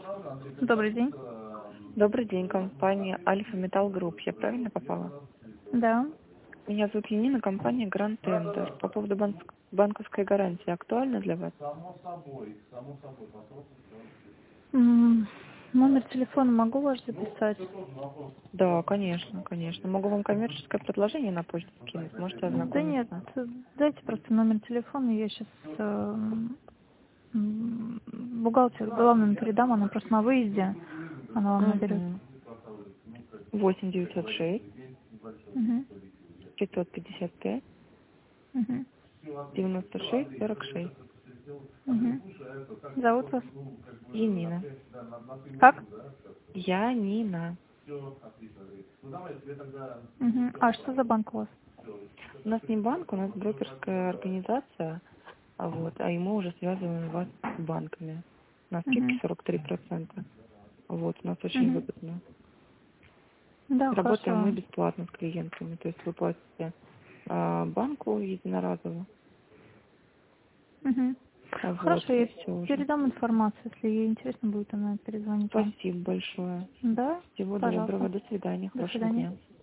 Добрый день. Добрый день, компания Альфа Металл Групп. Я правильно попала? Да. Меня зовут Янина, компания Grand Tender. По поводу банковской гарантии актуально для вас? Номер телефона могу ваш записать? Да, конечно, конечно. Могу вам коммерческое предложение на почту скинуть, можете Да нет, ознакомиться. дайте просто номер телефона, я сейчас бухгалтер главному передам, она просто на выезде, она вам наберет. 8 906 Угу. 555 Угу. 96 46. Угу. Зовут вас? Янина. Как? Янина. Угу. А что за банк у вас? У нас не банк, у нас брокерская организация, а и мы уже связываем вас с банками. На скидке Угу. 43%. Вот, у нас очень Угу. выгодно. Да, Работаем мы хорошо. бесплатно с клиентами, то есть вы платите банку единоразово, Угу. вот, Хорошо, и я все уже. передам информацию, если ей интересно будет, она перезвонит вам. Спасибо большое. Да? Всего доброго, Пожалуйста. до свидания, До хорошего свидания. дня.